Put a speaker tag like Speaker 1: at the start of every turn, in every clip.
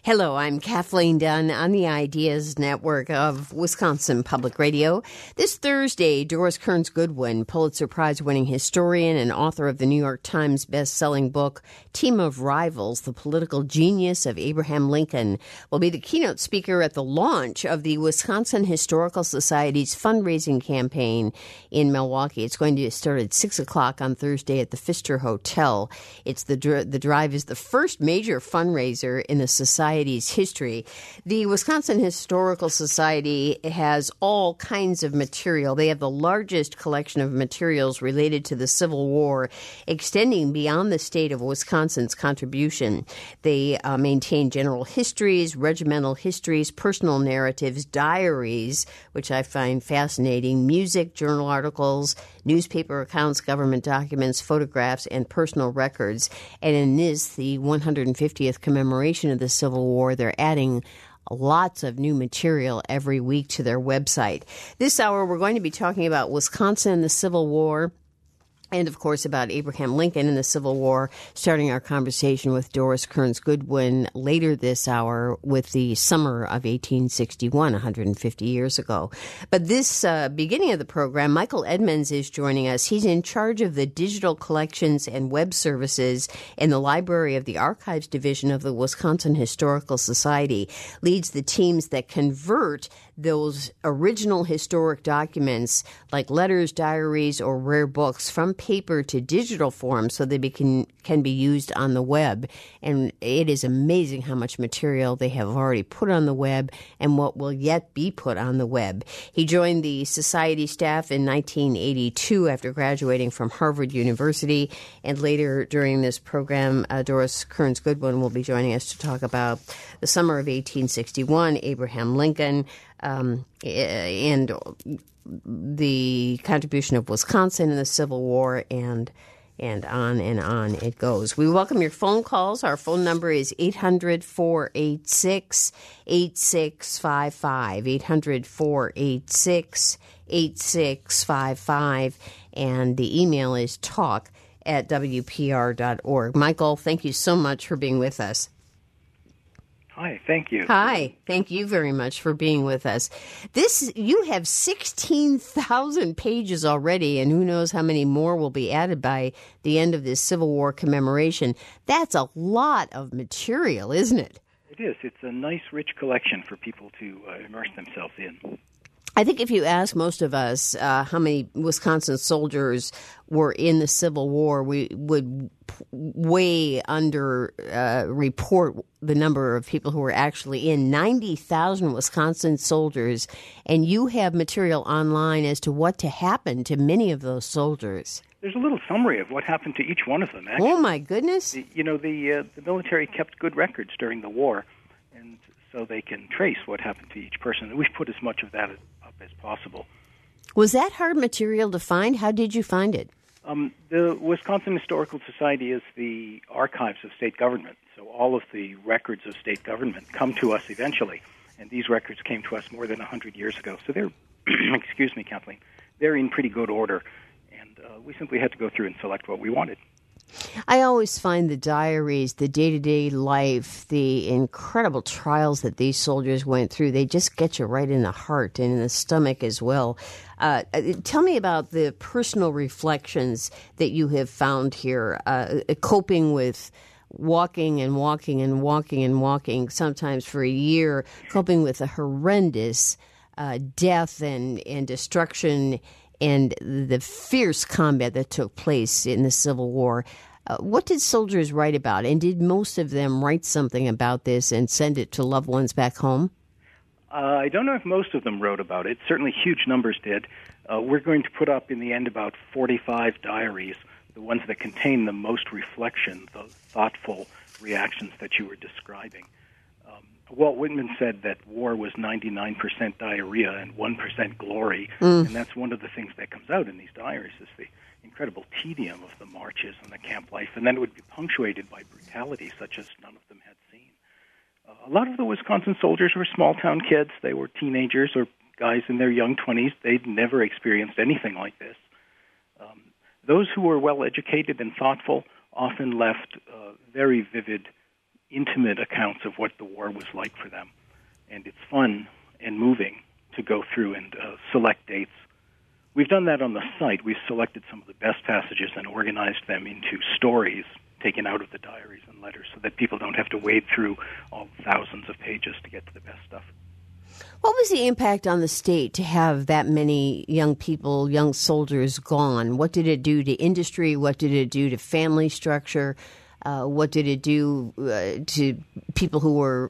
Speaker 1: Hello, I'm Kathleen Dunn on the Ideas Network of Wisconsin Public Radio. This Thursday, Doris Kearns Goodwin, Pulitzer Prize-winning historian and author of the New York Times best-selling book, Team of Rivals, The Political Genius of Abraham Lincoln, will be the keynote speaker at the launch of the Wisconsin Historical Society's fundraising campaign in Milwaukee. It's going to start at 6 o'clock on Thursday at the Pfister Hotel. It's the drive is the first major fundraiser in the Society's history. The Wisconsin Historical Society has all kinds of material. They have the largest collection of materials related to the Civil War, extending beyond the state of Wisconsin's contribution. They maintain general histories, regimental histories, personal narratives, diaries, which I find fascinating, music, journal articles, newspaper accounts, government documents, photographs, and personal records. And in this, the 150th commemoration of the Civil War, they're adding lots of new material every week to their website. This hour, we're going to be talking about Wisconsin and the Civil War, and, of course, about Abraham Lincoln and the Civil War, starting our conversation with Doris Kearns Goodwin later this hour with the summer of 1861, 150 years ago. But this beginning of the program, Michael Edmonds is joining us. He's in charge of the digital collections and web services in the Library of the Archives Division of the Wisconsin Historical Society, leads the teams that convert those original historic documents like letters, diaries, or rare books from paper to digital form so they can be used on the web. And it is amazing how much material they have already put on the web and what will yet be put on the web. He joined the society staff in 1982 after graduating from Harvard University. And later during this program, Doris Kearns Goodwin will be joining us to talk about the summer of 1861, Abraham Lincoln, and the contribution of Wisconsin in the Civil War, and on it goes. We welcome your phone calls. Our phone number is 800-486-8655, 800-486-8655, and the email is talk@wpr.org. Michael, thank you so much for being with us.
Speaker 2: Hi, thank you.
Speaker 1: Hi, thank you very much for being with us. You have 16,000 pages already, and who knows how many more will be added by the end of this Civil War commemoration. That's a lot of material, isn't it?
Speaker 2: It is. It's a nice, rich collection for people to immerse themselves in.
Speaker 1: I think if you ask most of us how many Wisconsin soldiers were in the Civil War, we would way under report the number of people who were actually in. 90,000 Wisconsin soldiers, and you have material online as to what happened to many of those soldiers.
Speaker 2: There's a little summary of what happened to each one of them, actually.
Speaker 1: Oh, my goodness.
Speaker 2: The military kept good records during the war, and so they can trace what happened to each person. We've put as much of that up as possible.
Speaker 1: Was that hard material to find? How did you find it?
Speaker 2: The Wisconsin Historical Society is the archives of state government, so all of the records of state government come to us eventually, and these records came to us more than 100 years ago. So they're, excuse me, Kathleen, they're in pretty good order, and we simply had to go through and select what we wanted.
Speaker 1: I always find the diaries, the day-to-day life, the incredible trials that these soldiers went through, they just get you right in the heart and in the stomach as well. Tell me about the personal reflections that you have found here, coping with walking, sometimes for a year, coping with a horrendous death and destruction and the fierce combat that took place in the Civil War. What did soldiers write about? And did most of them write something about this and send it to loved ones back home?
Speaker 2: I don't know if most of them wrote about it. Certainly huge numbers did. We're going to put up in the end about 45 diaries, the ones that contain the most reflection, the thoughtful reactions that you were describing. Walt Whitman said that war was 99% diarrhea and 1% glory, and that's one of the things that comes out in these diaries is the incredible tedium of the marches and the camp life, and then it would be punctuated by brutality such as none of them had seen. A lot of the Wisconsin soldiers were small-town kids. They were teenagers or guys in their young 20s. They'd never experienced anything like this. Those who were well-educated and thoughtful often left very vivid intimate accounts of what the war was like for them. And it's fun and moving to go through and select dates. We've done that on the site. We've selected some of the best passages and organized them into stories taken out of the diaries and letters so that people don't have to wade through all thousands of pages to get to the best stuff.
Speaker 1: What was the impact on the state to have that many young people, young soldiers gone? What did it do to industry? What did it do to family structure? What did it do to people who were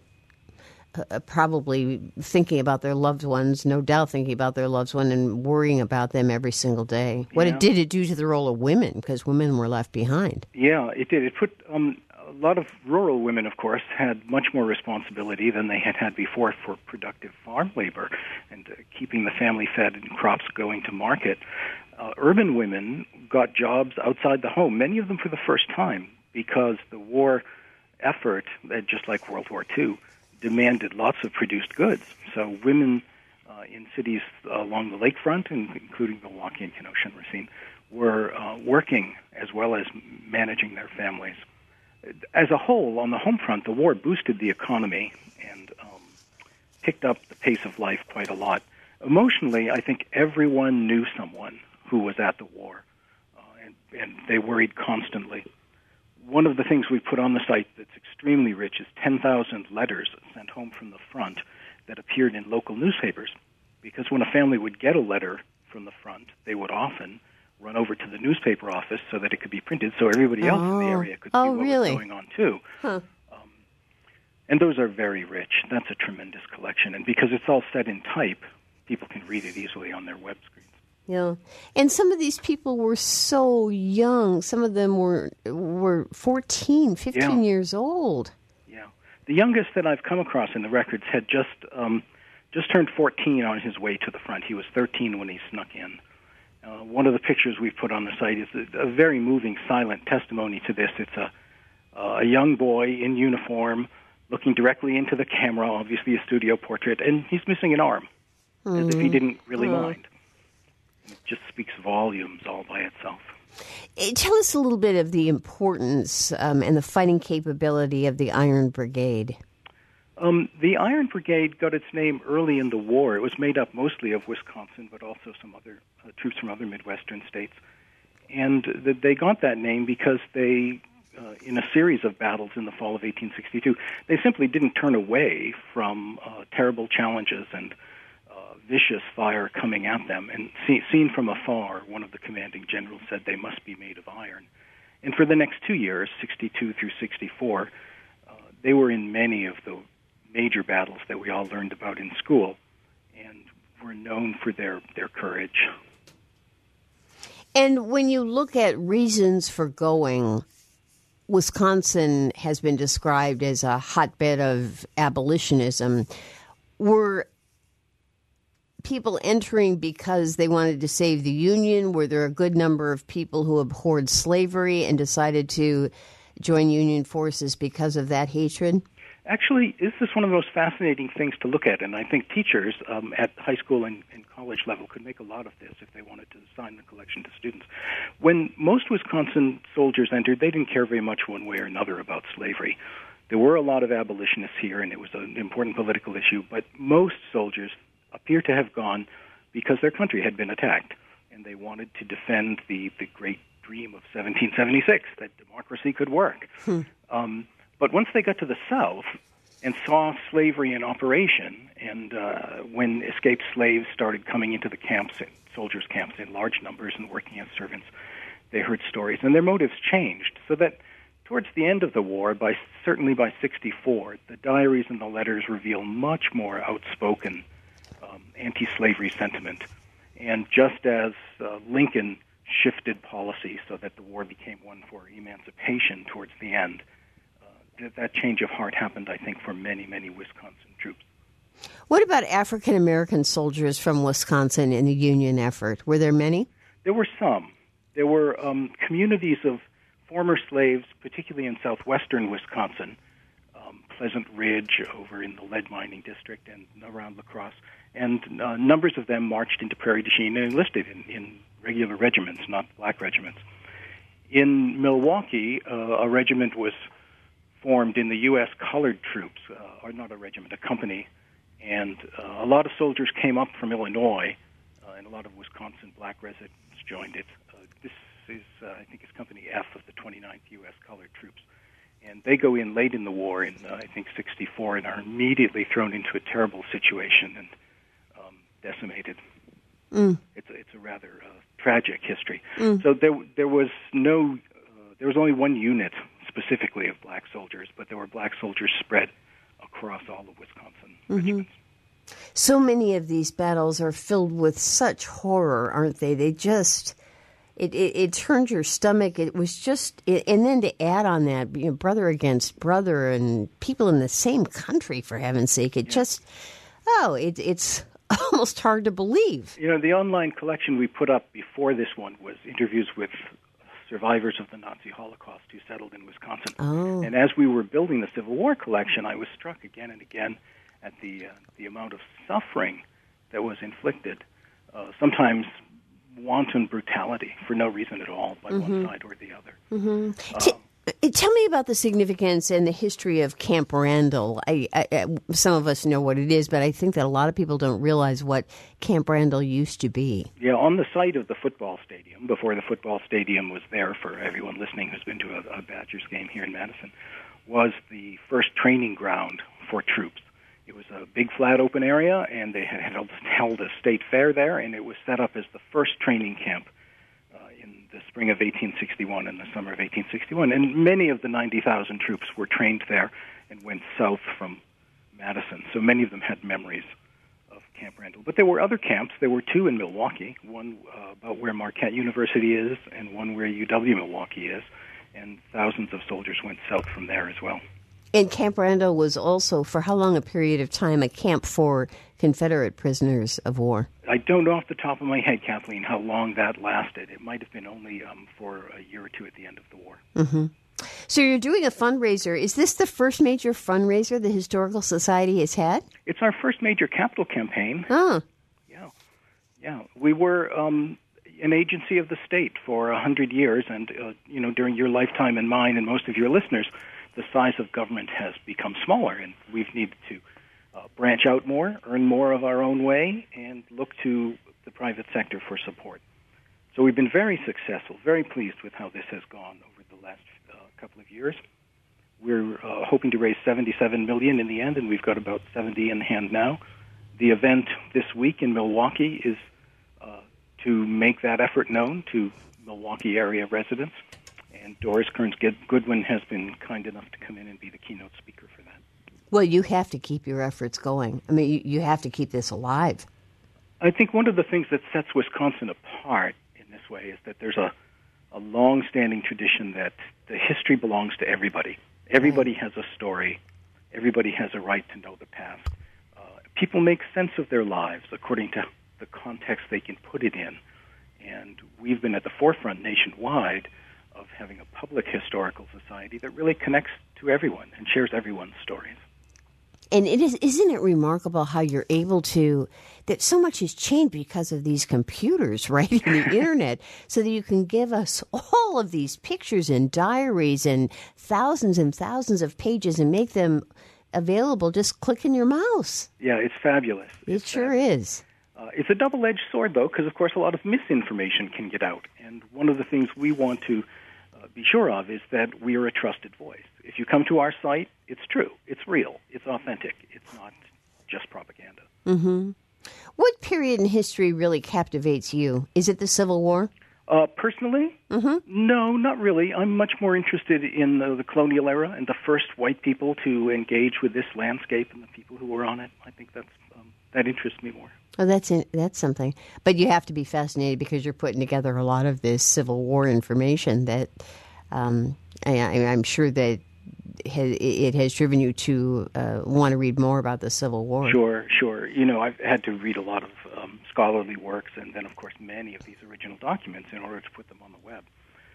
Speaker 1: probably thinking about their loved ones, no doubt thinking about their loved one and worrying about them every single day? What did it do to the role of women? Because women were left behind.
Speaker 2: Yeah, it did. It put a lot of rural women, of course, had much more responsibility than they had before for productive farm labor and keeping the family fed and crops going to market. Urban women got jobs outside the home, many of them for the first time, because the war effort, just like World War II, demanded lots of produced goods. So women in cities along the lakefront, including Milwaukee and Kenosha and Racine, were working as well as managing their families. As a whole, on the home front, the war boosted the economy and picked up the pace of life quite a lot. Emotionally, I think everyone knew someone who was at the war, and they worried constantly. One of the things we put on the site that's extremely rich is 10,000 letters sent home from the front that appeared in local newspapers. Because when a family would get a letter from the front, they would often run over to the newspaper office so that it could be printed so everybody else in the area could see what was going on, too.
Speaker 1: Huh.
Speaker 2: And those are very rich. That's a tremendous collection. And because it's all set in type, people can read it easily on their web screens.
Speaker 1: Yeah, and some of these people were so young. Some of them were 14, 15 years old. Yeah,
Speaker 2: the youngest that I've come across in the records had just turned 14 on his way to the front. He was 13 when he snuck in. One of the pictures we've put on the site is a very moving, silent testimony to this. It's a young boy in uniform looking directly into the camera, obviously a studio portrait, and he's missing an arm, as if he didn't really mind. It just speaks volumes all by itself.
Speaker 1: Tell us a little bit of the importance and the fighting capability of the Iron Brigade.
Speaker 2: The Iron Brigade got its name early in the war. It was made up mostly of Wisconsin, but also some other troops from other Midwestern states. And they got that name because they, in a series of battles in the fall of 1862, they simply didn't turn away from terrible challenges and vicious fire coming at them. And seen from afar, one of the commanding generals said they must be made of iron. And for the next 2 years, 62 through 64, they were in many of the major battles that we all learned about in school and were known for their courage.
Speaker 1: And when you look at reasons for going, Wisconsin has been described as a hotbed of abolitionism. Were people entering because they wanted to save the Union? Were there a good number of people who abhorred slavery and decided to join Union forces because of that hatred?
Speaker 2: Actually, this is one of the most fascinating things to look at, and I think teachers at high school and college level could make a lot of this if they wanted to assign the collection to students. When most Wisconsin soldiers entered, they didn't care very much one way or another about slavery. There were a lot of abolitionists here, and it was an important political issue, but most soldiers appear to have gone because their country had been attacked, and they wanted to defend the great dream of 1776, that democracy could work. But once they got to the South and saw slavery in operation, and when escaped slaves started coming into the camps, soldiers' camps in large numbers and working as servants, they heard stories, and their motives changed, so that towards the end of the war, certainly by 64, the diaries and the letters reveal much more outspoken anti-slavery sentiment. And just as Lincoln shifted policy so that the war became one for emancipation towards the end, that change of heart happened, I think, for many, many Wisconsin troops.
Speaker 1: What about African-American soldiers from Wisconsin in the Union effort? Were there many?
Speaker 2: There were some. There were communities of former slaves, particularly in southwestern Wisconsin, Pleasant Ridge over in the lead mining district and around La Crosse, and numbers of them marched into Prairie du Chien and enlisted in regular regiments, not black regiments. In Milwaukee, a regiment was formed in the U.S. colored troops, or not a regiment, a company, and a lot of soldiers came up from Illinois, and a lot of Wisconsin black residents joined it. This is, I think, it's Company F of the 29th U.S. colored troops. And they go in late in the war in, I think, 1964, and are immediately thrown into a terrible situation and decimated. It's a rather tragic history. So there was only one unit specifically of black soldiers, but there were black soldiers spread across all of Wisconsin regiments.
Speaker 1: So many of these battles are filled with such horror, aren't they? They just... It turned your stomach. It was just, and then to add on that, brother against brother, and people in the same country, for heaven's sake, it's almost hard to believe.
Speaker 2: The online collection we put up before this one was interviews with survivors of the Nazi Holocaust who settled in Wisconsin.
Speaker 1: Oh.
Speaker 2: And as we were building the Civil War collection, I was struck again and again at the amount of suffering that was inflicted, sometimes wanton brutality for no reason at all by one side or the other.
Speaker 1: Tell me about the significance and the history of Camp Randall. Some of us know what it is, but I think that a lot of people don't realize what Camp Randall used to be.
Speaker 2: Yeah, on the site of the football stadium, before the football stadium was there for everyone listening who's been to a Badgers game here in Madison, was the first training ground for troops. It was a big, flat, open area, and they had held a state fair there, and it was set up as the first training camp in the spring of 1861 and the summer of 1861. And many of the 90,000 troops were trained there and went south from Madison. So many of them had memories of Camp Randall. But there were other camps. There were two in Milwaukee, one about where Marquette University is and one where UW-Milwaukee is, and thousands of soldiers went south from there as well.
Speaker 1: And Camp Randall was also, for how long a period of time, a camp for Confederate prisoners of war?
Speaker 2: I don't know off the top of my head, Kathleen, how long that lasted. It might have been only for a year or two at the end of the war.
Speaker 1: So you're doing a fundraiser. Is this the first major fundraiser the Historical Society has had?
Speaker 2: It's our first major capital campaign.
Speaker 1: Oh.
Speaker 2: Yeah. We were an agency of the state for 100 years, and, during your lifetime and mine and most of your listeners, the size of government has become smaller, and we've needed to branch out more, earn more of our own way, and look to the private sector for support. So we've been very successful, very pleased with how this has gone over the last couple of years. We're hoping to raise $77 million in the end, and we've got about 70 in hand now. The event this week in Milwaukee is to make that effort known to Milwaukee area residents. And Doris Kearns Goodwin has been kind enough to come in and be the keynote speaker for that.
Speaker 1: Well, you have to keep your efforts going. I mean, you have to keep this alive.
Speaker 2: I think one of the things that sets Wisconsin apart in this way is that there's a long-standing tradition that the history belongs to everybody. Everybody has a story. Everybody has a right to know the past. People make sense of their lives according to the context they can put it in. And we've been at the forefront nationwide of having a public historical society that really connects to everyone and shares everyone's stories.
Speaker 1: And isn't it remarkable how you're able to, that so much has changed because of these computers, right, and the internet, so that you can give us all of these pictures and diaries and thousands of pages and make them available just clicking your mouse.
Speaker 2: Yeah, it's fabulous.
Speaker 1: It sure is.
Speaker 2: It's a double-edged sword, though, because, of course, a lot of misinformation can get out. And one of the things we want to be sure of is that we are a trusted voice. If you come to our site, it's true. It's real. It's authentic. It's not just propaganda.
Speaker 1: What period in history really captivates you? Is it the Civil War?
Speaker 2: Personally? No, not really. I'm much more interested in the colonial era and the first white people to engage with this landscape and the people who were on it. I think that interests me more.
Speaker 1: Oh, that's something. But you have to be fascinated because you're putting together a lot of this Civil War information that I'm sure that it has driven you to want to read more about the Civil War.
Speaker 2: Sure. I've had to read a lot of scholarly works and then, of course, many of these original documents in order to put them on the web.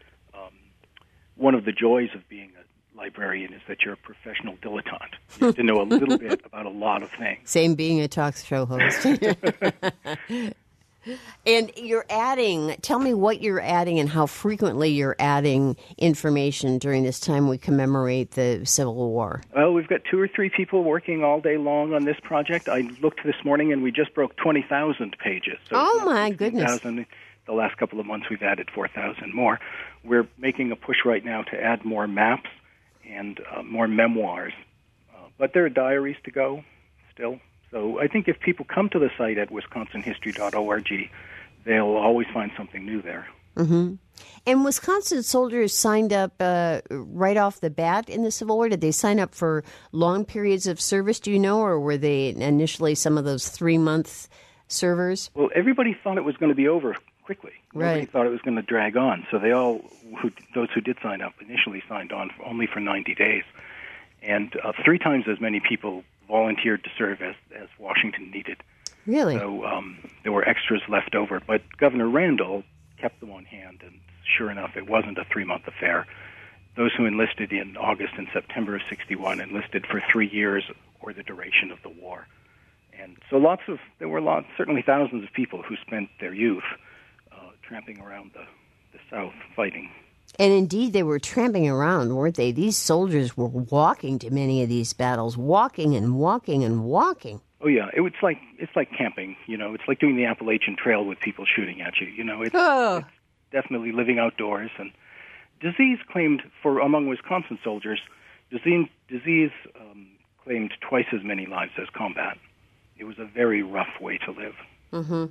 Speaker 2: One of the joys of being a librarian is that you're a professional dilettante. You have to know a little bit about a lot of things.
Speaker 1: Same being a talk show host. And you're adding, tell me what you're adding and how frequently you're adding information during this time we commemorate the Civil War.
Speaker 2: Well, we've got 2 or 3 people working all day long on this project. I looked this morning and we just broke 20,000 pages. So
Speaker 1: oh, my goodness.
Speaker 2: The last couple of months we've added 4,000 more. We're making a push right now to add more maps and more memoirs. But there are diaries to go still. So I think if people come to the site at wisconsinhistory.org, they'll always find something new there.
Speaker 1: Mm-hmm. And Wisconsin soldiers signed up right off the bat in the Civil War? Did they sign up for long periods of service, do you know, or were they initially some of those 3-month servers?
Speaker 2: Well, everybody thought it was going to be over quickly. Nobody
Speaker 1: Right.
Speaker 2: thought it was going to drag on. So those who did sign up initially signed on only for 90 days. And 3 times as many people volunteered to serve as Washington needed.
Speaker 1: Really?
Speaker 2: So there were extras left over. But Governor Randall kept them on hand, and sure enough, it wasn't a 3-month affair. Those who enlisted in August and September of 61 enlisted for 3 years or the duration of the war. And so there were certainly thousands of people who spent their youth tramping around the South fighting.
Speaker 1: And indeed, they were tramping around, weren't they? These soldiers were walking to many of these battles, walking and walking and walking.
Speaker 2: Oh yeah, it's like camping. It's like doing the Appalachian Trail with people shooting at you. It's definitely living outdoors. And disease claimed among Wisconsin soldiers, disease claimed twice as many lives as combat. It was a very rough way to live.
Speaker 1: Mm-hmm.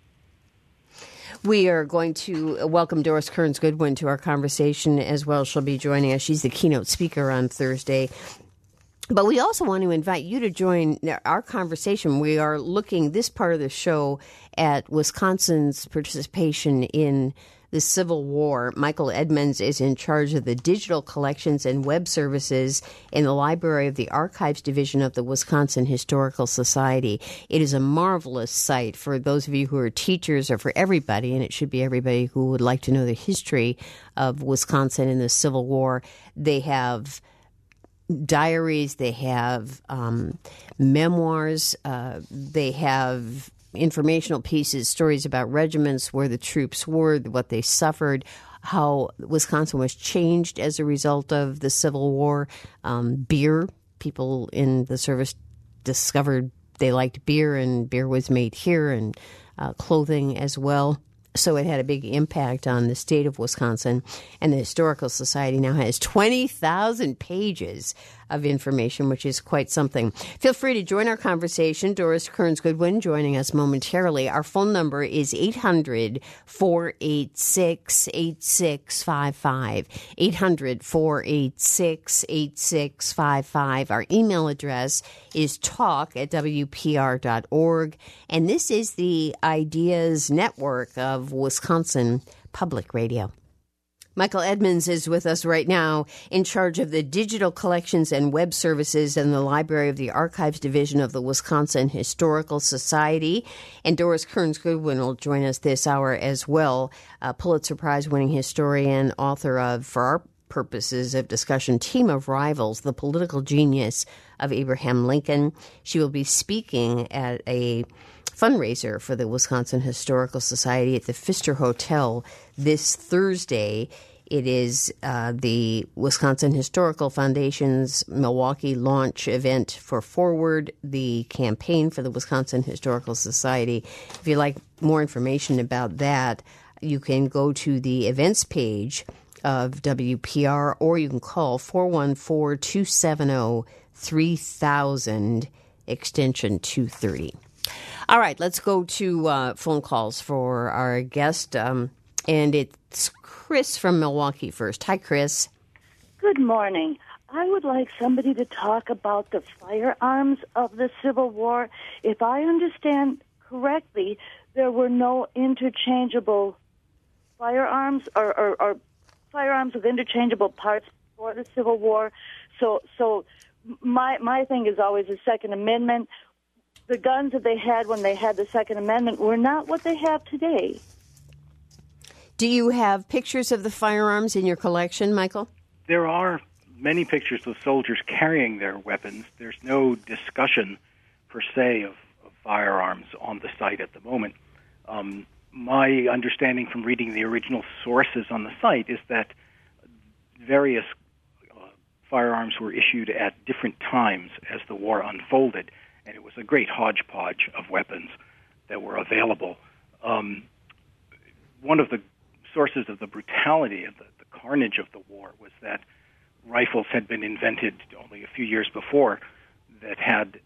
Speaker 1: We are going to welcome Doris Kearns Goodwin to our conversation as well. She'll be joining us. She's the keynote speaker on Thursday. But we also want to invite you to join our conversation. We are looking this part of the show at Wisconsin's participation in the Civil War. Michael Edmonds is in charge of the digital collections and web services in the Library of the Archives Division of the Wisconsin Historical Society. It is a marvelous site for those of you who are teachers or for everybody, and it should be everybody who would like to know the history of Wisconsin in the Civil War. They have diaries, they have memoirs, they have informational pieces, stories about regiments, where the troops were, what they suffered, how Wisconsin was changed as a result of the Civil War. Beer, people in the service discovered they liked beer, and beer was made here, and clothing as well. So it had a big impact on the state of Wisconsin. And the Historical Society now has 20,000 pages of information, which is quite something. Feel free to join our conversation. Doris Kearns Goodwin joining us momentarily. Our phone number is 800-486-8655. 800-486-8655. Our email address is talk@wpr.org. And this is the Ideas Network of Wisconsin Public Radio. Michael Edmonds is with us right now, in charge of the digital collections and web services in the Library of the Archives Division of the Wisconsin Historical Society. And Doris Kearns Goodwin will join us this hour as well, a Pulitzer Prize-winning historian, author of, for our purposes of discussion, Team of Rivals, The Political Genius of Abraham Lincoln. She will be speaking at a fundraiser for the Wisconsin Historical Society at the Pfister Hotel this Thursday. It is the Wisconsin Historical Foundation's Milwaukee launch event for Forward, the campaign for the Wisconsin Historical Society. If you'd like more information about that, you can go to the events page of WPR, or you can call 414-270-3000, extension 230. All right, let's go to phone calls for our guest, and it's Chris from Milwaukee first. Hi, Chris.
Speaker 3: Good morning. I would like somebody to talk about the firearms of the Civil War. If I understand correctly, there were no interchangeable firearms or firearms with interchangeable parts for the Civil War. So my thing is always the Second Amendment. The guns that they had when they had the Second Amendment were not what they have today.
Speaker 1: Do you have pictures of the firearms in your collection, Michael?
Speaker 2: There are many pictures of soldiers carrying their weapons. There's no discussion, per se, of firearms on the site at the moment. My understanding from reading the original sources on the site is that various firearms were issued at different times as the war unfolded, and it was a great hodgepodge of weapons that were available. One of the sources of the brutality of the carnage of the war was that rifles had been invented only a few years before that had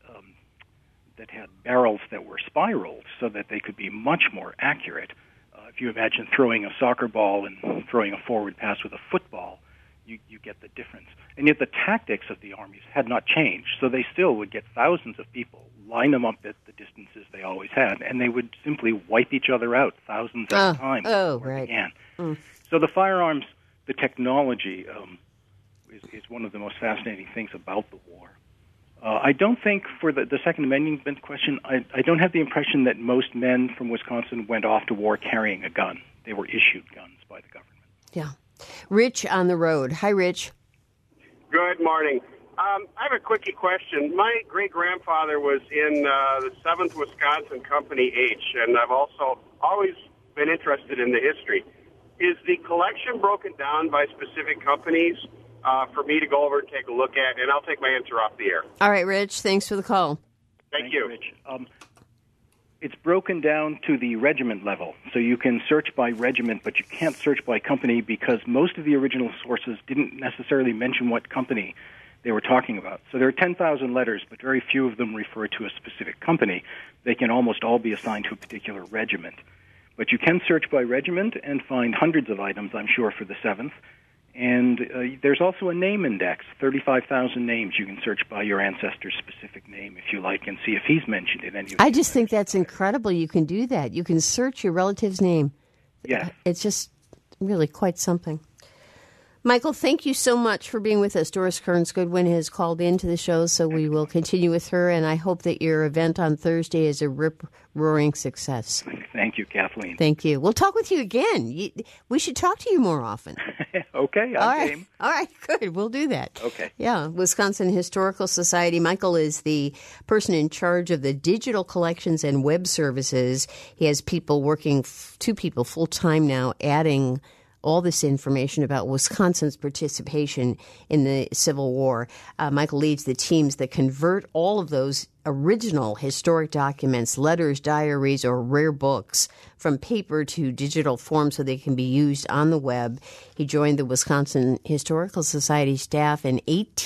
Speaker 2: barrels that were spiraled so that they could be much more accurate. If you imagine throwing a soccer ball and throwing a forward pass with a football, you get the difference. And yet the tactics of the armies had not changed, so they still would get thousands of people, line them up at the distances they always had, and they would simply wipe each other out thousands at a time before it began. So the firearms, the technology, is one of the most fascinating things about the war. I don't think, for the Second Amendment question, I don't have the impression that most men from Wisconsin went off to war carrying a gun. They were issued guns by the government.
Speaker 1: Yeah. Rich on the road. Hi, Rich.
Speaker 4: Good morning. I have a quickie question. My great-grandfather was in the 7th Wisconsin Company H, and I've also always been interested in the history. Is the collection broken down by specific companies for me to go over and take a look at? And I'll take my answer off the air.
Speaker 1: All right, Rich. Thanks for the call.
Speaker 4: Thank you.
Speaker 2: Rich. It's broken down to the regiment level. So you can search by regiment, but you can't search by company because most of the original sources didn't necessarily mention what company they were talking about. So there are 10,000 letters, but very few of them refer to a specific company. They can almost all be assigned to a particular regiment. But you can search by regiment and find hundreds of items, I'm sure, for the 7th. And there's also a name index, 35,000 names. You can search by your ancestor's specific name, if you like, and see if he's mentioned in any of
Speaker 1: I just think that's incredible you can do that. You can search your relative's name.
Speaker 2: Yeah.
Speaker 1: It's just really quite something. Michael, thank you so much for being with us. Doris Kearns Goodwin has called into the show, so we will continue with her, and I hope that your event on Thursday is a rip-roaring success.
Speaker 2: Thank you, Kathleen.
Speaker 1: Thank you. We'll talk with you again. We should talk to you more often.
Speaker 2: Okay, I'm game.
Speaker 1: All right, good. We'll do that.
Speaker 2: Okay.
Speaker 1: Yeah, Wisconsin Historical Society. Michael is the person in charge of the digital collections and web services. He has people working, 2 people full-time now, adding all this information about Wisconsin's participation in the Civil War. Michael leads the teams that convert all of those original historic documents, letters, diaries, or rare books from paper to digital form so they can be used on the web. He joined the Wisconsin Historical Society staff in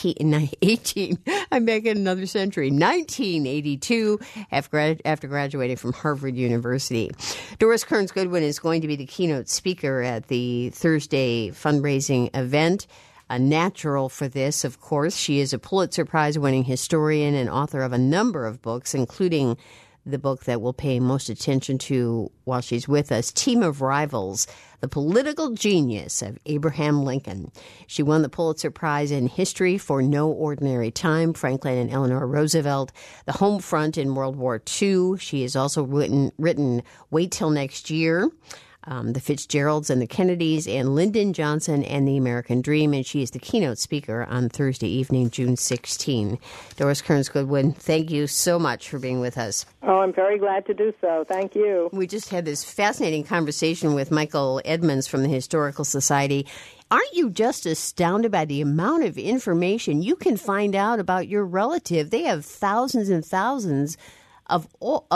Speaker 1: 1982 after graduating from Harvard University. Doris Kearns Goodwin is going to be the keynote speaker at the Thursday fundraising event. A natural for this, of course. She is a Pulitzer Prize-winning historian and author of a number of books, including the book that we'll pay most attention to while she's with us, Team of Rivals, The Political Genius of Abraham Lincoln. She won the Pulitzer Prize in History for No Ordinary Time, Franklin and Eleanor Roosevelt, The Home Front in World War II. She has also written Wait Till Next Year, The Fitzgeralds and the Kennedys, and Lyndon Johnson and the American Dream, and she is the keynote speaker on Thursday evening, June 16. Doris Kearns Goodwin, thank you so much for being with us.
Speaker 5: Oh, I'm very glad to do so. Thank you.
Speaker 1: We just had this fascinating conversation with Michael Edmonds from the Historical Society. Aren't you just astounded by the amount of information you can find out about your relative? They have thousands and thousands of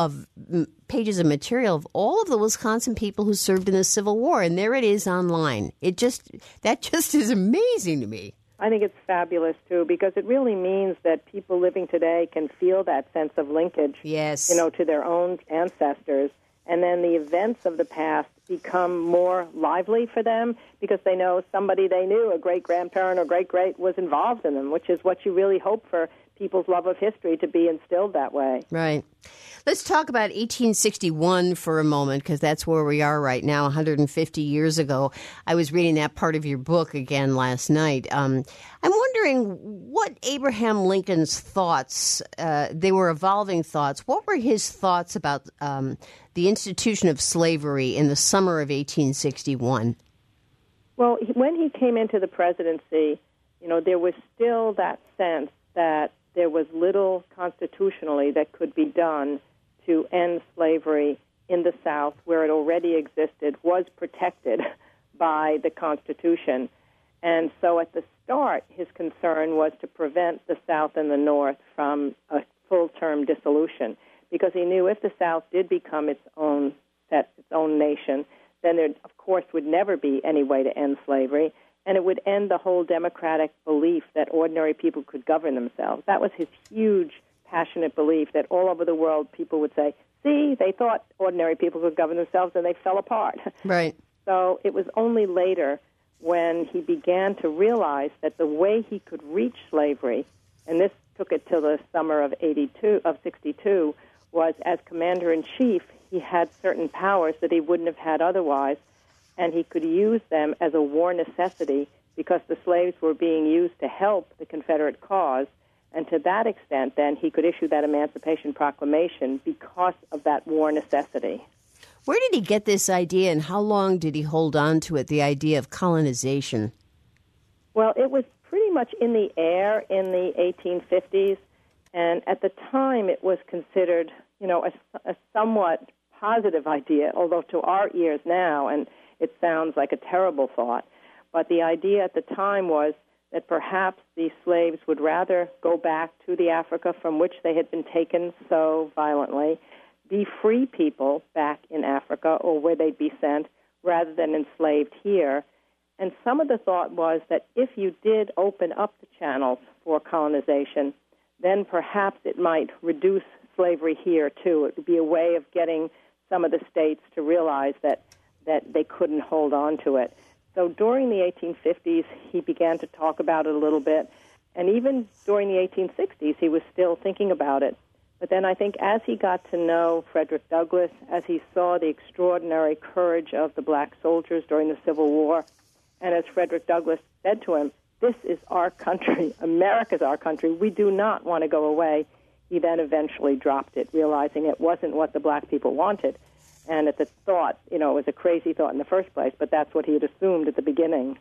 Speaker 1: pages of material of all of the Wisconsin people who served in the Civil War, and there it is online. That just is amazing to me.
Speaker 5: I think it's fabulous, too, because it really means that people living today can feel that sense of linkage,
Speaker 1: yes,
Speaker 5: to their own ancestors, and then the events of the past become more lively for them because they know somebody they knew, a great-grandparent or great-great, was involved in them, which is what you really hope for people's love of history to be instilled that way.
Speaker 1: Right. Let's talk about 1861 for a moment, because that's where we are right now, 150 years ago. I was reading that part of your book again last night. I'm wondering what Abraham Lincoln's thoughts, they were evolving thoughts. What were his thoughts about the institution of slavery in the summer of 1861?
Speaker 5: Well, when he came into the presidency, there was still that sense that there was little constitutionally that could be done to end slavery in the South, where it already existed, was protected by the Constitution. And so at the start, his concern was to prevent the South and the North from a full-term dissolution, because he knew if the South did become its own nation, then there, of course, would never be any way to end slavery, and it would end the whole democratic belief that ordinary people could govern themselves. That was his huge, passionate belief that all over the world people would say, see, they thought ordinary people could govern themselves, and they fell apart.
Speaker 1: Right.
Speaker 5: So it was only later when he began to realize that the way he could reach slavery, and this took it till the summer of 62, was as commander-in-chief, he had certain powers that he wouldn't have had otherwise, and he could use them as a war necessity because the slaves were being used to help the Confederate cause, and to that extent, then, he could issue that Emancipation Proclamation because of that war necessity.
Speaker 1: Where did he get this idea, and how long did he hold on to it, the idea of colonization?
Speaker 5: Well, it was pretty much in the air in the 1850s, and at the time it was considered, a somewhat positive idea, although to our ears now, and it sounds like a terrible thought, but the idea at the time was that perhaps the slaves would rather go back to the Africa from which they had been taken so violently, be free people back in Africa or where they'd be sent, rather than enslaved here. And some of the thought was that if you did open up the channels for colonization, then perhaps it might reduce slavery here, too. It would be a way of getting some of the states to realize that they couldn't hold on to it. So during the 1850s, he began to talk about it a little bit. And even during the 1860s, he was still thinking about it. But then I think as he got to know Frederick Douglass, as he saw the extraordinary courage of the black soldiers during the Civil War, and as Frederick Douglass said to him, this is our country, America's our country, we do not want to go away, he then eventually dropped it, realizing it wasn't what the black people wanted. And at the thought, it was a crazy thought in the first place, but that's what he had assumed at the beginning.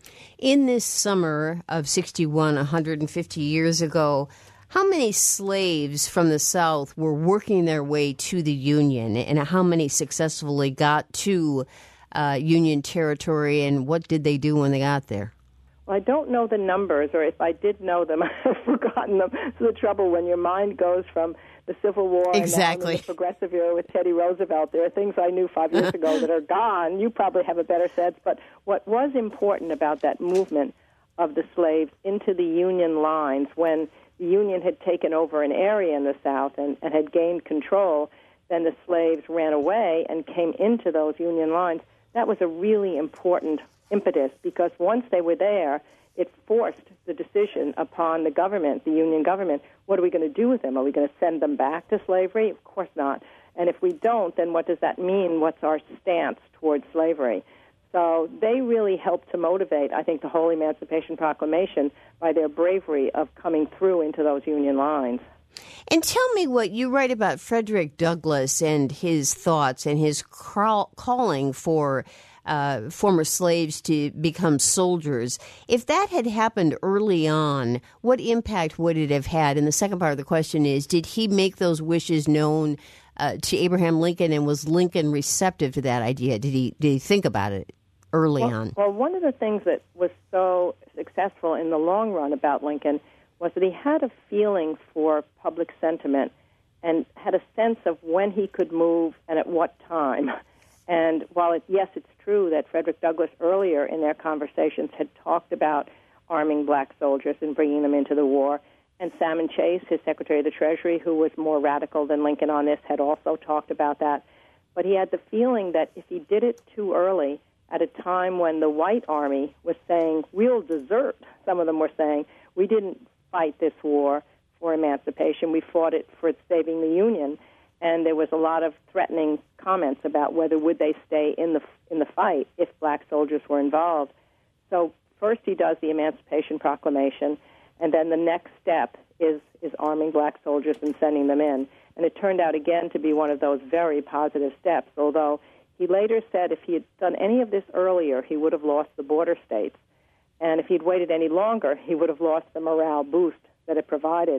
Speaker 1: In this summer of 61, 150 years ago, how many slaves from the South were working their way to the Union, and how many successfully got to Union territory, and what did they do when they got there?
Speaker 5: Well, I don't know the numbers, or if I did know them, I've forgotten them. It's the trouble when your mind goes from the Civil War
Speaker 1: exactly.
Speaker 5: and the Progressive Era with Teddy Roosevelt. There are things I knew 5 years ago that are gone. You probably have a better sense. But what was important about that movement of the slaves into the Union lines, when the Union had taken over an area in the South and had gained control, then the slaves ran away and came into those Union lines. That was a really important impetus, because once they were there, it forced the decision upon the government, the Union government. What are we going to do with them? Are we going to send them back to slavery? Of course not. And if we don't, then what does that mean? What's our stance towards slavery? So they really helped to motivate, I think, the whole Emancipation Proclamation by their bravery of coming through into those Union lines.
Speaker 1: And tell me what you write about Frederick Douglass and his thoughts and his calling for former slaves to become soldiers. If that had happened early on, what impact would it have had? And the second part of the question is, did he make those wishes known to Abraham Lincoln, and was Lincoln receptive to that idea? Did he think about it early on?
Speaker 5: Well, one of the things that was so successful in the long run about Lincoln was that he had a feeling for public sentiment and had a sense of when he could move and at what time. And while, it's true that Frederick Douglass earlier in their conversations had talked about arming black soldiers and bringing them into the war, and Salmon Chase, his Secretary of the Treasury, who was more radical than Lincoln on this, had also talked about that. But he had the feeling that if he did it too early, at a time when the white army was saying, we'll desert, some of them were saying, we didn't fight this war for emancipation, we fought it for saving the Union. And there was a lot of threatening comments about whether would they stay in the fight if black soldiers were involved. So first he does the Emancipation Proclamation, and then the next step is arming black soldiers and sending them in. And it turned out again to be one of those very positive steps, although he later said if he had done any of this earlier, he would have lost the border states. And if he'd waited any longer, he would have lost the morale boost that it provided.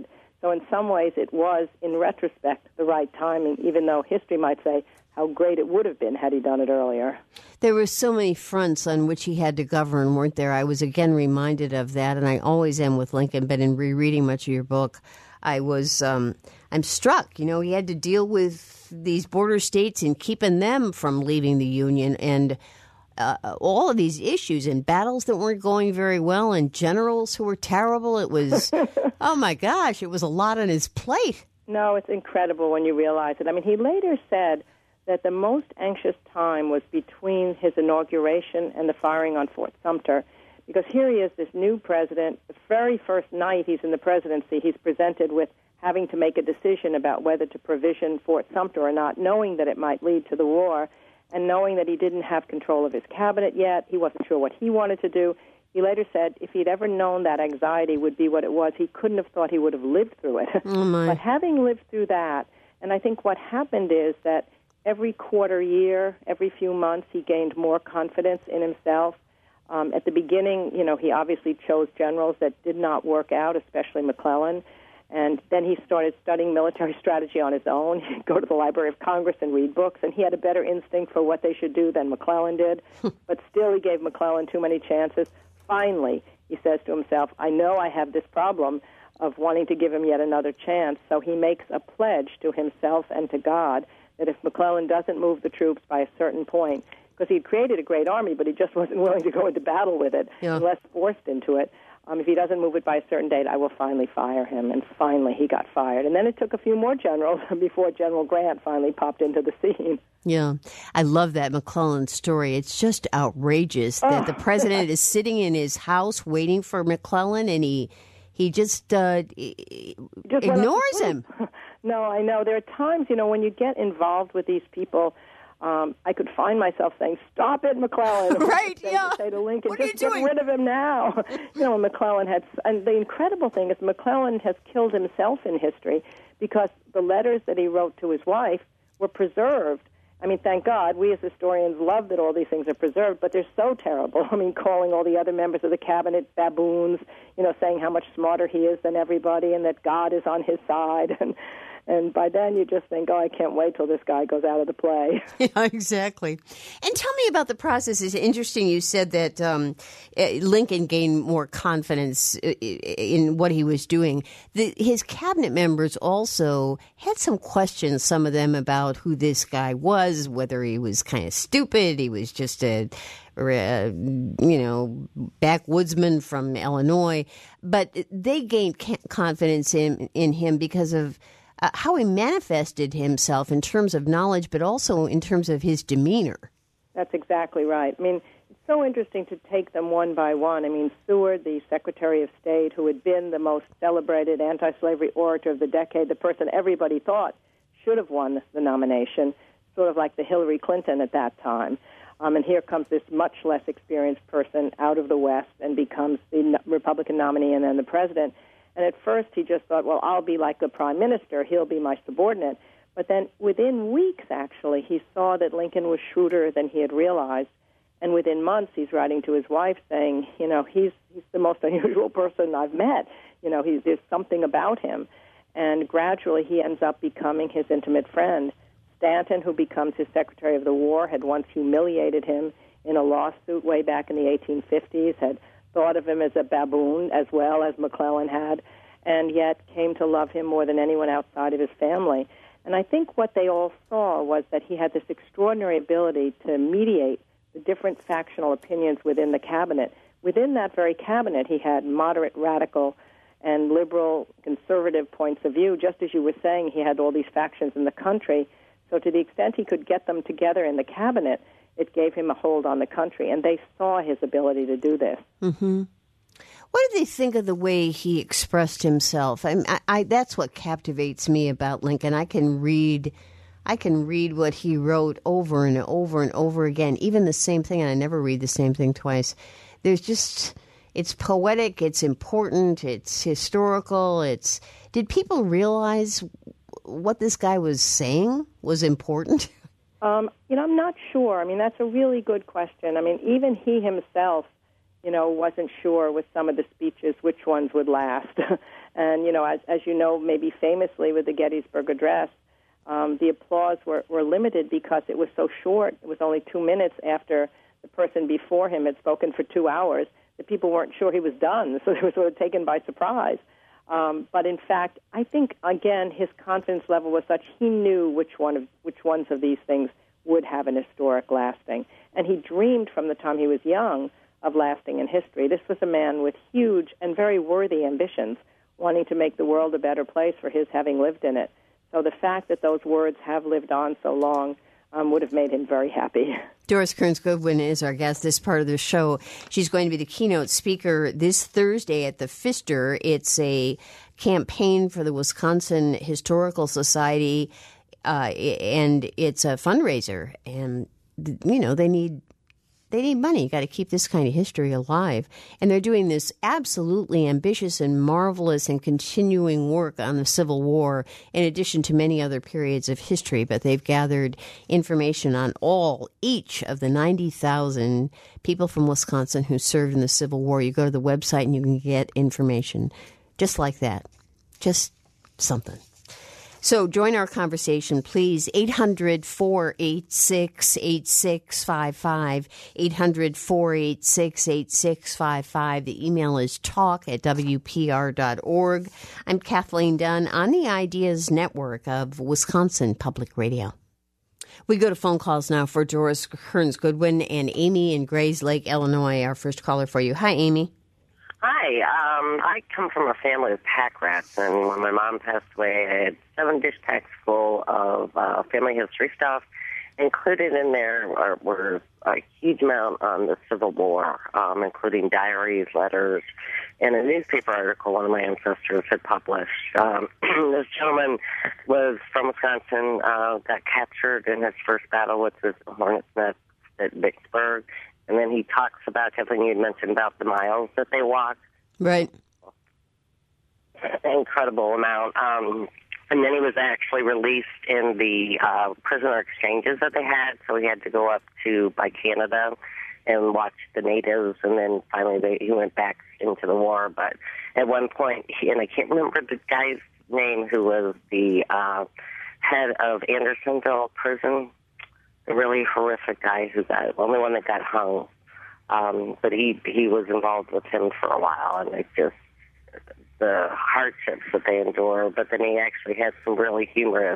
Speaker 5: So in some ways, it was, in retrospect, the right timing, even though history might say how great it would have been had he done it earlier.
Speaker 1: There were so many fronts on which he had to govern, weren't there? I was again reminded of that, and I always am with Lincoln, but in rereading much of your book, I'm struck. You know, he had to deal with these border states and keeping them from leaving the Union, and all of these issues and battles that weren't going very well and generals who were terrible. It was, oh my gosh, it was a lot on his plate.
Speaker 5: No, it's incredible when you realize it. I mean, he later said that the most anxious time was between his inauguration and the firing on Fort Sumter, because here he is, this new president. The very first night he's in the presidency, he's presented with having to make a decision about whether to provision Fort Sumter or not, knowing that it might lead to the war, and knowing that he didn't have control of his cabinet yet. He wasn't sure what he wanted to do. He later said if he'd ever known that anxiety would be what it was, he couldn't have thought he would have lived through it.
Speaker 1: Oh my.
Speaker 5: But having lived through that, and I think what happened is that every quarter year, every few months, he gained more confidence in himself. At the beginning, you know, he obviously chose generals that did not work out, especially McClellan. And then he started studying military strategy on his own. He'd go to the Library of Congress and read books, and he had a better instinct for what they should do than McClellan did. But still, he gave McClellan too many chances. Finally, he says to himself, I know I have this problem of wanting to give him yet another chance. So he makes a pledge to himself and to God that if McClellan doesn't move the troops by a certain point, because he'd created a great army, but he just wasn't willing to go into battle with it, unless forced into it. If he doesn't move it by a certain date, I will finally fire him. And finally, he got fired. And then it took a few more generals before General Grant finally popped into the scene.
Speaker 1: Yeah. I love that McClellan story. It's just outrageous that the president is sitting in his house waiting for McClellan, and he just ignores him.
Speaker 5: No, I know. There are times, you know, when you get involved with these people, I could find myself saying, "Stop it, McClellan!"
Speaker 1: Right?
Speaker 5: Say to Lincoln,
Speaker 1: what are
Speaker 5: "Just
Speaker 1: you
Speaker 5: get
Speaker 1: doing?
Speaker 5: rid of him now." You know, McClellan had, and the incredible thing is, McClellan has killed himself in history because the letters that he wrote to his wife were preserved. I mean, thank God, we as historians love that all these things are preserved, but they're so terrible. I mean, calling all the other members of the cabinet baboons, you know, saying how much smarter he is than everybody and that God is on his side. And by then you just think, oh, I can't wait till this guy goes out of the play.
Speaker 1: Yeah, exactly. And tell me about the process. It's interesting you said that Lincoln gained more confidence in what he was doing. His cabinet members also had some questions, some of them about who this guy was, whether he was kind of stupid, he was just a backwoodsman from Illinois. But they gained confidence in him because of how he manifested himself in terms of knowledge, but also in terms of his demeanor.
Speaker 5: That's exactly right. I mean, it's so interesting to take them one by one. I mean, Seward, the Secretary of State, who had been the most celebrated anti-slavery orator of the decade, the person everybody thought should have won the nomination, sort of like the Hillary Clinton at that time. And here comes this much less experienced person out of the West and becomes the Republican nominee and then the president. And at first he just thought, well, I'll be like the prime minister. He'll be my subordinate. But then within weeks, actually, he saw that Lincoln was shrewder than he had realized. And within months, he's writing to his wife saying, you know, he's the most unusual person I've met. You know, there's something about him. And gradually he ends up becoming his intimate friend. Stanton, who becomes his Secretary of the War, had once humiliated him in a lawsuit way back in the 1850s, had thought of him as a baboon as well as McClellan had, and yet came to love him more than anyone outside of his family. And I think what they all saw was that he had this extraordinary ability to mediate the different factional opinions within the cabinet. Within that very cabinet, he had moderate, radical, and liberal, conservative points of view. Just as you were saying, he had all these factions in the country. So to the extent he could get them together in the cabinet, it gave him a hold on the country, and they saw his ability to do this.
Speaker 1: Mm-hmm. What did they think of the way he expressed himself? I that's what captivates me about Lincoln. I can read what he wrote over and over and over again, even the same thing, and I never read the same thing twice. There's just, it's poetic, it's important, it's historical. Did people realize what this guy was saying was important?
Speaker 5: I'm not sure. I mean, that's a really good question. I mean, even he himself, wasn't sure with some of the speeches which ones would last. And, as you know, maybe famously with the Gettysburg Address, the applause were limited because it was so short. It was only 2 minutes after the person before him had spoken for 2 hours. The people weren't sure he was done, so they were sort of taken by surprise. But in fact, I think, again, his confidence level was such he knew which ones of these things would have an historic lasting. And he dreamed from the time he was young of lasting in history. This was a man with huge and very worthy ambitions, wanting to make the world a better place for his having lived in it. So the fact that those words have lived on so long would have made him very happy.
Speaker 1: Doris Kearns Goodwin is our guest this part of the show. She's going to be the keynote speaker this Thursday at the Pfister. It's a campaign for the Wisconsin Historical Society, and it's a fundraiser. And, they need money. You got to keep this kind of history alive. And they're doing this absolutely ambitious and marvelous and continuing work on the Civil War, in addition to many other periods of history. But they've gathered information on each of the 90,000 people from Wisconsin who served in the Civil War. You go to the website and you can get information just like that. Just something. So join our conversation, please. 800-486-8655. 800-486-8655. The email is talk@wpr.org. I'm Kathleen Dunn on the Ideas Network of Wisconsin Public Radio. We go to phone calls now for Doris Kearns Goodwin and Amy in Grays Lake, Illinois. Our first caller for you. Hi, Amy.
Speaker 6: Hi, I come from a family of pack rats, and when my mom passed away, I had 7 dish packs full of family history stuff. Included in there were a huge amount on the Civil War, including diaries, letters, and a newspaper article one of my ancestors had published. This gentleman was from Wisconsin, got captured in his first battle with the Hornets' Nest at Vicksburg. And then he talks about, Kathleen, you had mentioned about the miles that they walked.
Speaker 1: Right.
Speaker 6: An incredible amount. And then he was actually released in the prisoner exchanges that they had. So he had to go up by Canada and watch the natives. And then finally he went back into the war. But at one point, and I can't remember the guy's name who was the head of Andersonville Prison, a really horrific guy the only one that got hung. But he was involved with him for a while, and it's just the hardships that they endure. But then he actually had some really humorous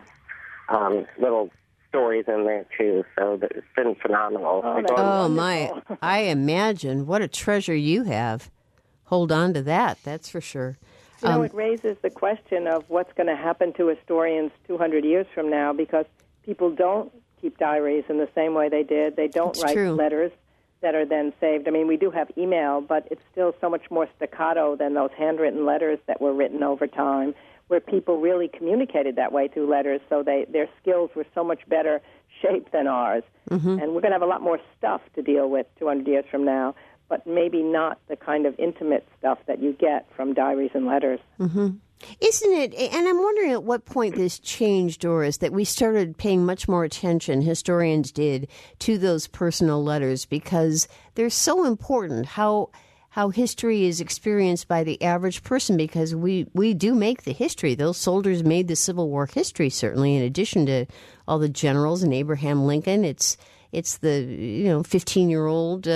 Speaker 6: little stories in there, too. So it's been phenomenal.
Speaker 1: Oh, my. I imagine. What a treasure you have. Hold on to that, that's for sure.
Speaker 5: It raises the question of what's going to happen to historians 200 years from now, because people don't keep diaries in the same way they did. They don't write letters that are then saved. I mean, we do have email, but it's still so much more staccato than those handwritten letters that were written over time, where people really communicated that way through letters, so their skills were so much better shaped than ours. Mm-hmm. And we're going to have a lot more stuff to deal with 200 years from now, but maybe not the kind of intimate stuff that you get from diaries and letters.
Speaker 1: Mm-hmm. Isn't it, and I'm wondering at what point this changed, Doris, that we started paying much more attention, historians did, to those personal letters, because they're so important, how history is experienced by the average person, because we do make the history. Those soldiers made the Civil War history, certainly, in addition to all the generals and Abraham Lincoln. It's the 15-year-old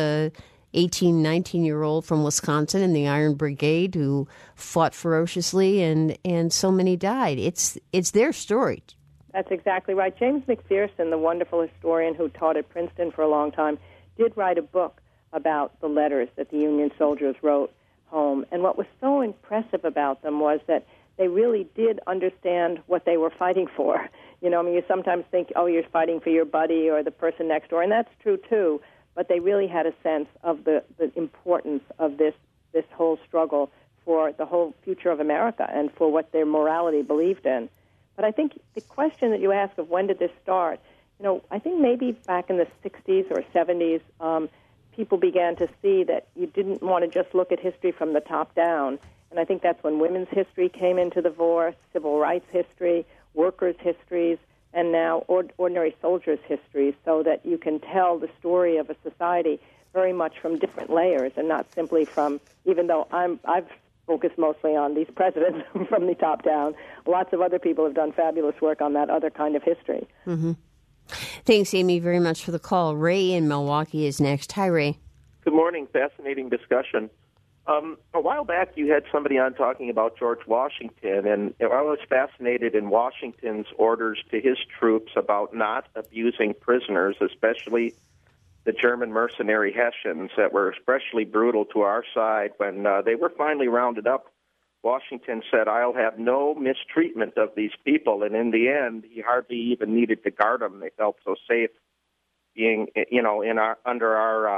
Speaker 1: 18, 19-year-old from Wisconsin in the Iron Brigade who fought ferociously, and so many died. It's their story.
Speaker 5: That's exactly right. James McPherson, the wonderful historian who taught at Princeton for a long time, did write a book about the letters that the Union soldiers wrote home. And what was so impressive about them was that they really did understand what they were fighting for. You sometimes think, you're fighting for your buddy or the person next door, and that's true too. But they really had a sense of the importance of this whole struggle for the whole future of America and for what their morality believed in. But I think the question that you ask of when did this start, I think maybe back in the 60s or 70s, people began to see that you didn't want to just look at history from the top down. And I think that's when women's history came into the fore, civil rights history, workers' histories, and now ordinary soldiers' histories, so that you can tell the story of a society very much from different layers and not simply from, even though I've focus mostly on these presidents from the top down. Lots of other people have done fabulous work on that other kind of history.
Speaker 1: Mm-hmm. Thanks, Amy, very much for the call. Ray in Milwaukee is next. Hi, Ray.
Speaker 7: Good morning. Fascinating discussion. A while back, you had somebody on talking about George Washington, and I was fascinated in Washington's orders to his troops about not abusing prisoners, especially the German mercenary Hessians that were especially brutal to our side. When they were finally rounded up, Washington said, "I'll have no mistreatment of these people," and in the end, he hardly even needed to guard them. They felt so safe being, under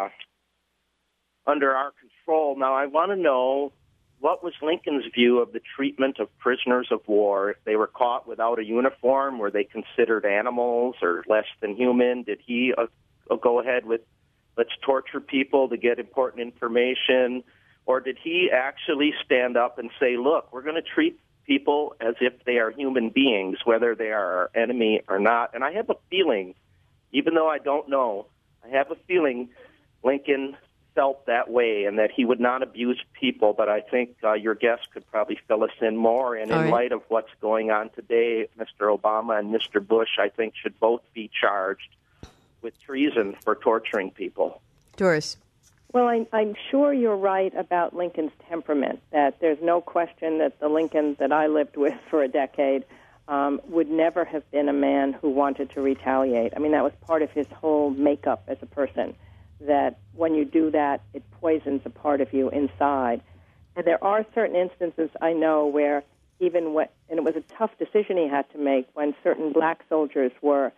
Speaker 7: our control. Now, I want to know, what was Lincoln's view of the treatment of prisoners of war? If they were caught without a uniform, were they considered animals or less than human? Did he go ahead with, let's torture people to get important information? Or did he actually stand up and say, look, we're going to treat people as if they are human beings, whether they are our enemy or not? And I have a feeling, even though I don't know, I have a feeling Lincoln felt that way and that he would not abuse people, but I think your guest could probably fill us in more. And in light of what's going on today, Mr. Obama and Mr. Bush, I think, should both be charged with treason for torturing people.
Speaker 1: Doris.
Speaker 5: Well, I'm sure you're right about Lincoln's temperament, that there's no question that the Lincoln that I lived with for a decade would never have been a man who wanted to retaliate. I mean, that was part of his whole makeup as a person, that when you do that, it poisons a part of you inside. And there are certain instances I know where even when, and it was a tough decision he had to make, when certain black soldiers were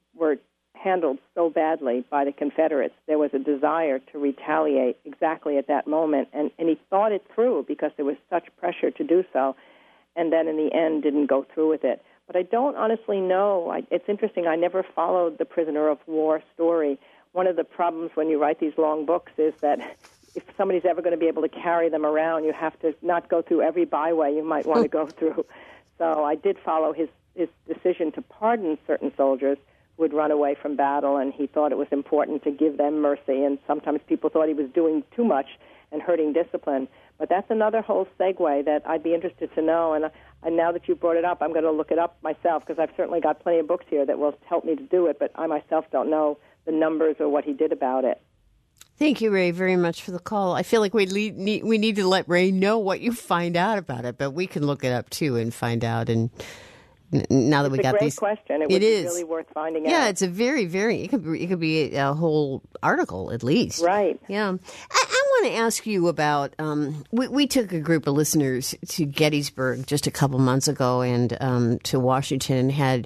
Speaker 5: handled so badly by the Confederates, there was a desire to retaliate exactly at that moment. And he thought it through because there was such pressure to do so, and then in the end didn't go through with it. But I don't honestly know. It's interesting. I never followed the prisoner of war story. One of the problems when you write these long books is that if somebody's ever going to be able to carry them around, you have to not go through every byway you might want to go through. So I did follow his decision to pardon certain soldiers who would run away from battle, and he thought it was important to give them mercy, and sometimes people thought he was doing too much and hurting discipline. But that's another whole segue that I'd be interested to know, and now that you brought it up, I'm going to look it up myself, because I've certainly got plenty of books here that will help me to do it, but I myself don't know the numbers or what he did about it.
Speaker 1: Thank you, Ray, very much for the call. I feel like we need to let Ray know what you find out about it, but we can look it up, too, and find out. And now that we got these...
Speaker 5: It's a great question. It would be really worth finding out.
Speaker 1: Yeah, it's a very, very... It could be a whole article, at least.
Speaker 5: Right.
Speaker 1: Yeah. I want to ask you about... we took a group of listeners to Gettysburg just a couple months ago and to Washington and had...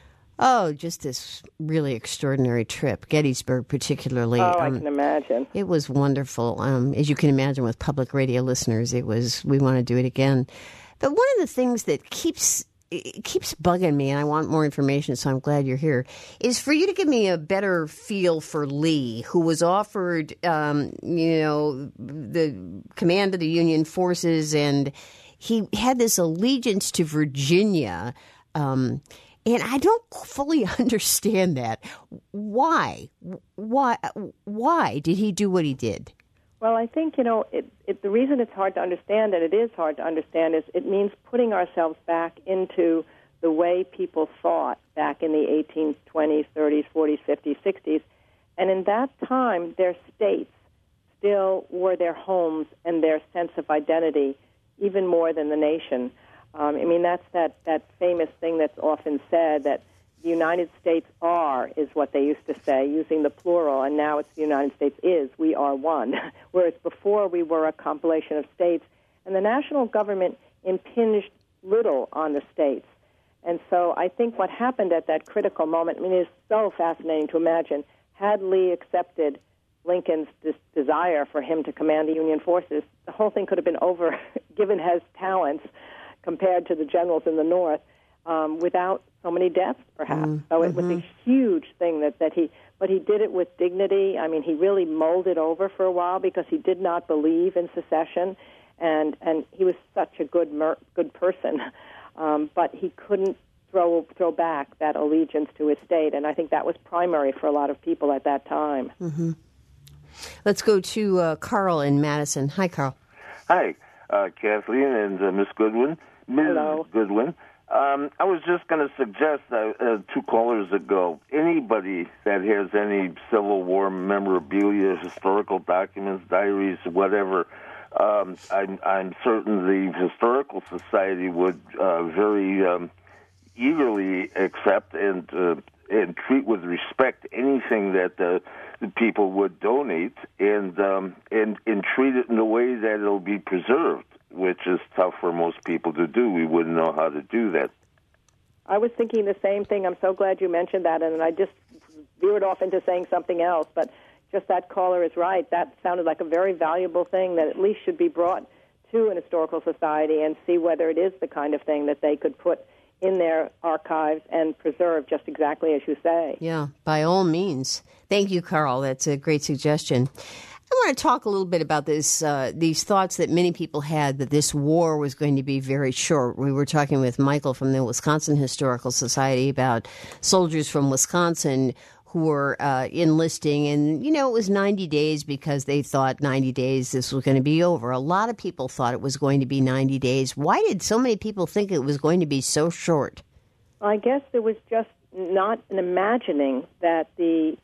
Speaker 1: just this really extraordinary trip, Gettysburg particularly.
Speaker 5: I can imagine.
Speaker 1: It was wonderful. As you can imagine with public radio listeners, we want to do it again. But one of the things that keeps bugging me, and I want more information, so I'm glad you're here, is for you to give me a better feel for Lee, who was offered, the command of the Union forces, and he had this allegiance to Virginia, and I don't fully understand that. Why? Why did he do what he did?
Speaker 5: Well, I think, the reason it's hard to understand, and it is hard to understand, is it means putting ourselves back into the way people thought back in the 1820s, 30s, 40s, 50s, 60s. And in that time, their states still were their homes and their sense of identity, even more than the nation. That's that famous thing that's often said, that the United States are is what they used to say, using the plural, and now it's the United States is, we are one. Whereas before we were a compilation of states, and the national government impinged little on the states. And so I think what happened at that critical moment, it is so fascinating to imagine, had Lee accepted Lincoln's desire for him to command the Union forces, the whole thing could have been over, given his talents compared to the generals in the North, without so many deaths, perhaps. So it was a huge thing but he did it with dignity. I mean, he really mulled it over for a while because he did not believe in secession, and he was such a good person, but he couldn't throw back that allegiance to his state, and I think that was primary for a lot of people at that time.
Speaker 1: Let's go to Carl in Madison. Hi, Carl.
Speaker 8: Hi. Kathleen and Miss Goodwin.
Speaker 5: Hello.
Speaker 8: Goodwin. I was just going to suggest 2 callers ago, anybody that has any Civil War memorabilia, historical documents, diaries, whatever, I'm certain the Historical Society would very eagerly accept and treat with respect anything that the people would donate, and treat it in a way that it'll be preserved, which is tough for most people to do. We wouldn't know how to do that.
Speaker 5: I was thinking the same thing. I'm so glad you mentioned that, and I just veered off into saying something else, but just that caller is right. That sounded like a very valuable thing that at least should be brought to an historical society and see whether it is the kind of thing that they could put in their archives and preserve just exactly as you say.
Speaker 1: Yeah, by all means. Thank you, Carl. That's a great suggestion. I want to talk a little bit about this, these thoughts that many people had that this war was going to be very short. We were talking with Michael from the Wisconsin Historical Society about soldiers from Wisconsin who were enlisting, and, it was 90 days because they thought 90 days this was going to be over. A lot of people thought it was going to be 90 days. Why did so many people think it was going to be so short?
Speaker 5: I guess there was just not an imagining that the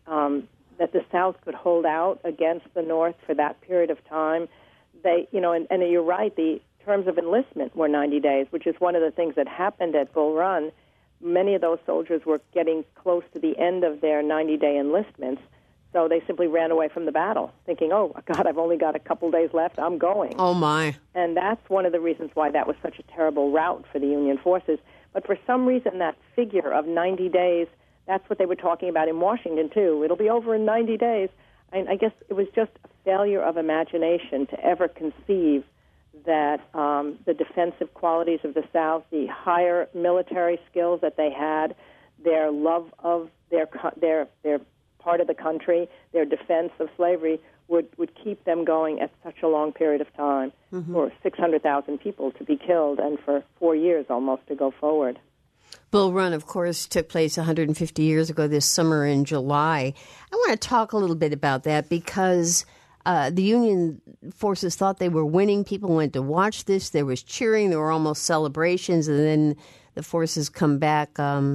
Speaker 5: South could hold out against the North for that period of time. They, and you're right, the terms of enlistment were 90 days, which is one of the things that happened at Bull Run. Many of those soldiers were getting close to the end of their 90-day enlistments, so they simply ran away from the battle, thinking, oh, God, I've only got a couple days left, I'm going.
Speaker 1: Oh, my.
Speaker 5: And that's one of the reasons why that was such a terrible rout for the Union forces. But for some reason, that figure of 90 days, that's what they were talking about in Washington, too. It'll be over in 90 days. I guess it was just a failure of imagination to ever conceive that the defensive qualities of the South, the higher military skills that they had, their love of their part of the country, their defense of slavery, would keep them going at such a long period of time, for 600,000 people to be killed and for 4 years almost to go forward.
Speaker 1: Bull Run, of course, took place 150 years ago this summer in July. I want to talk a little bit about that because the Union forces thought they were winning. People went to watch this. There was cheering. There were almost celebrations. And then the forces come back,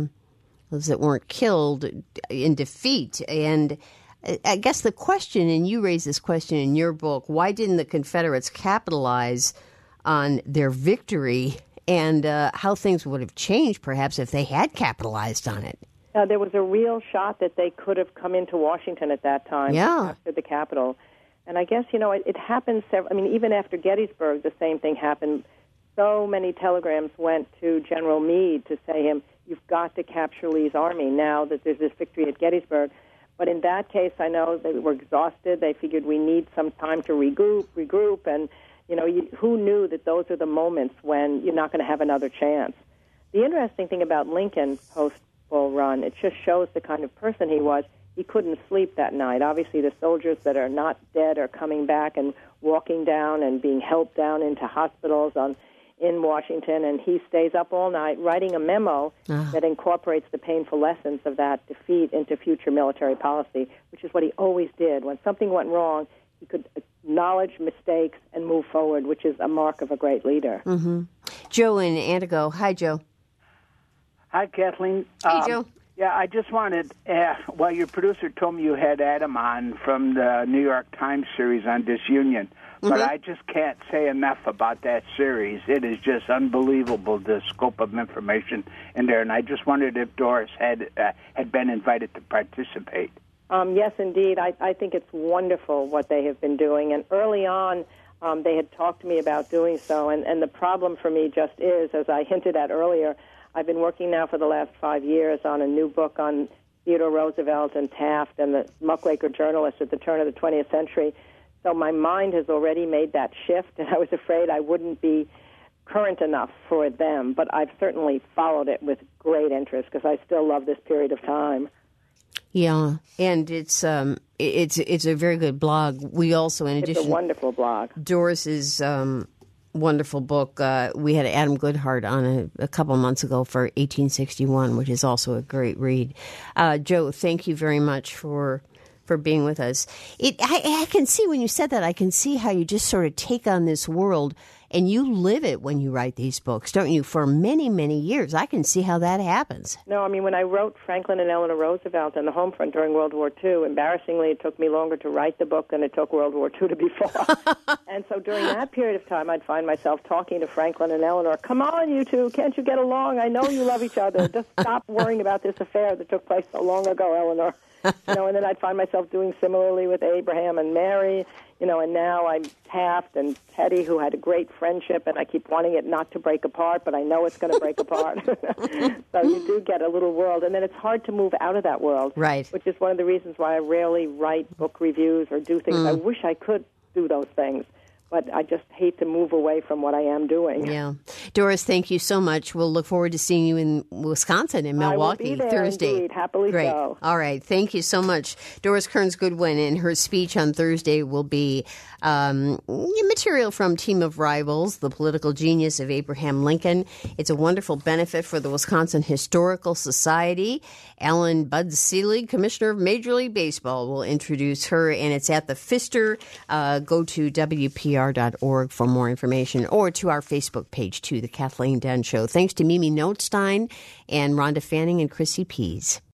Speaker 1: those that weren't killed, in defeat. And I guess the question, and you raised this question in your book, why didn't the Confederates capitalize on their victory, and how things would have changed perhaps if they had capitalized on it?
Speaker 5: There was a real shot that they could have come into Washington at that time, after the Capitol. And I guess, it happened even after Gettysburg, the same thing happened. So many telegrams went to General Meade to say him, you've got to capture Lee's army now that there's this victory at Gettysburg. But in that case, I know they were exhausted. They figured we need some time to regroup. And, who knew that those are the moments when you're not going to have another chance? The interesting thing about Lincoln post-Bull Run, it just shows the kind of person he was. He couldn't sleep that night. Obviously, the soldiers that are not dead are coming back and walking down and being helped down into hospitals in Washington, and he stays up all night writing a memo that incorporates the painful lessons of that defeat into future military policy, which is what he always did. When something went wrong, he could acknowledge mistakes and move forward, which is a mark of a great leader.
Speaker 1: Mm-hmm. Joe in Antigo. Hi, Joe.
Speaker 9: Hi, Kathleen.
Speaker 1: Hey, Joe.
Speaker 9: Yeah, I just wanted, your producer told me you had Adam on from the New York Times series on disunion, but I just can't say enough about that series. It is just unbelievable, the scope of information in there, and I just wondered if Doris had been invited to participate.
Speaker 5: Yes, indeed. I think it's wonderful what they have been doing, and early on they had talked to me about doing so, and the problem for me just is, as I hinted at earlier, I've been working now for the last 5 years on a new book on Theodore Roosevelt and Taft and the muckraker journalists at the turn of the 20th century. So my mind has already made that shift, and I was afraid I wouldn't be current enough for them. But I've certainly followed it with great interest because I still love this period of time.
Speaker 1: Yeah, and it's a very good blog. We also, in addition,
Speaker 5: it's a wonderful blog.
Speaker 1: Doris's wonderful book. We had Adam Goodhart on a couple months ago for 1861, which is also a great read. Joe, thank you very much for being with us. I can see when you said that, I can see how you just sort of take on this world And you live it when you write these books, don't you? For many, many years. I can see how that happens.
Speaker 5: No, I mean, when I wrote Franklin and Eleanor Roosevelt on the home front during World War II, embarrassingly, it took me longer to write the book than it took World War II to be fought. And so during that period of time, I'd find myself talking to Franklin and Eleanor, come on, you two, can't you get along? I know you love each other. Just stop worrying about this affair that took place so long ago, Eleanor. And then I'd find myself doing similarly with Abraham and Mary, and now I'm Taft and Teddy, who had a great friendship, and I keep wanting it not to break apart, but I know it's going to break apart. So you do get a little world, and then it's hard to move out of that world,
Speaker 1: right?
Speaker 5: Which is one of the reasons why I rarely write book reviews or do things. I wish I could do those things, but I just hate to move away from what I am doing.
Speaker 1: Yeah. Doris, thank you so much. We'll look forward to seeing you in Wisconsin, in Milwaukee,
Speaker 5: I will be there,
Speaker 1: Thursday.
Speaker 5: Indeed. Happily
Speaker 1: Great.
Speaker 5: So.
Speaker 1: All right. Thank you so much. Doris Kearns Goodwin, and her speech on Thursday will be material from Team of Rivals, The Political Genius of Abraham Lincoln. It's a wonderful benefit for the Wisconsin Historical Society. Alan Bud Selig, Commissioner of Major League Baseball, will introduce her, and it's at the Pfister. Go to WPR.org for more information, or to our Facebook page, too, The Kathleen Dunn Show. Thanks to Mimi Notstein and Rhonda Fanning and Chrissy Pease.